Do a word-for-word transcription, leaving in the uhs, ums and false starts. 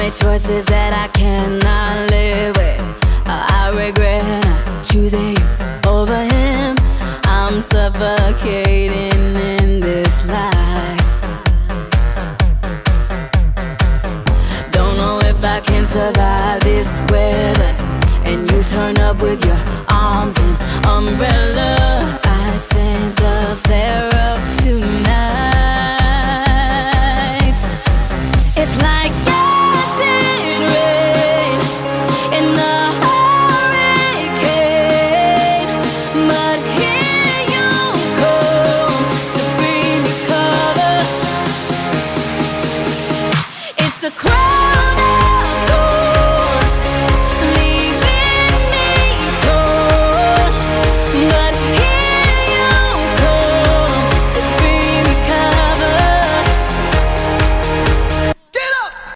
choices that I cannot live with. I regret not choosing you over him. I'm suffocating in this life. Don't know if I can survive this weather, and you turn up with your arms and umbrella. I sent the flare up tonight. It's like acid rain in the hurricane, but here you come to bring me cover. It's a crowd.